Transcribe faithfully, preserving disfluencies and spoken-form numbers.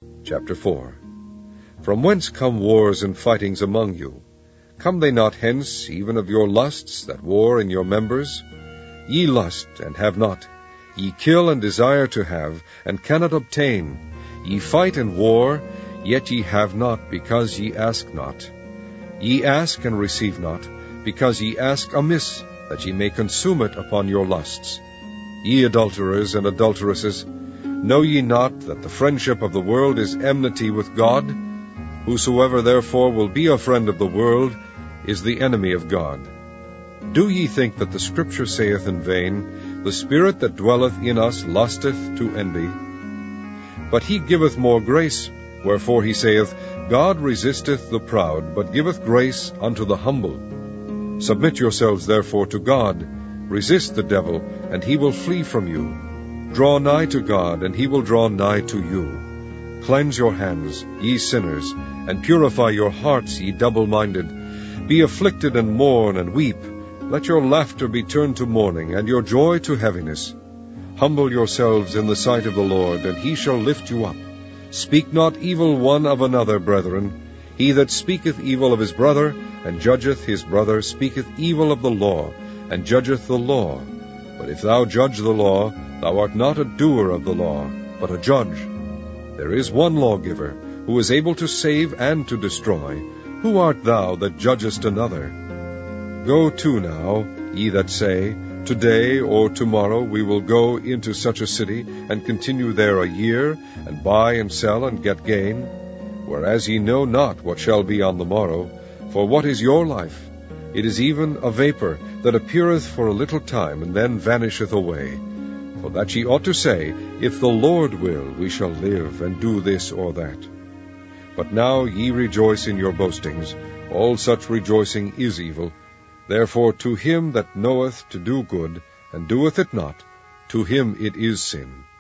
Chapter four. From whence come wars and fightings among you? Come they not hence, even of your lusts that war in your members? Ye lust, and have not. Ye kill and desire to have, and cannot obtain. Ye fight and war, yet ye have not, because ye ask not. Ye ask and receive not, because ye ask amiss, that ye may consume it upon your lusts. Ye adulterers and adulteresses, know ye not that the friendship of the world is enmity with God? Whosoever therefore will be a friend of the world is the enemy of God. Do ye think that the Scripture saith in vain, The Spirit that dwelleth in us lusteth to envy? But he giveth more grace, wherefore he saith, God resisteth the proud, but giveth grace unto the humble. Submit yourselves therefore to God. Resist the devil, and he will flee from you. Draw nigh to God, and he will draw nigh to you. Cleanse your hands, ye sinners, and purify your hearts, ye double-minded. Be afflicted, and mourn, and weep. Let your laughter be turned to mourning, and your joy to heaviness. Humble yourselves in the sight of the Lord, and he shall lift you up. Speak not evil one of another, brethren. He that speaketh evil of his brother, and judgeth his brother, speaketh evil of the law, and judgeth the law. But if thou judge the law, thou art not a doer of the law, but a judge. There is one lawgiver, who is able to save and to destroy. Who art thou that judgest another? Go to now, ye that say, Today or tomorrow we will go into such a city, and continue there a year, and buy and sell, and get gain. Whereas ye know not what shall be on the morrow. For what is your life? It is even a vapor, that appeareth for a little time, and then vanisheth away. For that ye ought to say, If the Lord will, we shall live, and do this or that. But now ye rejoice in your boastings. All such rejoicing is evil. Therefore to him that knoweth to do good, and doeth it not, to him it is sin.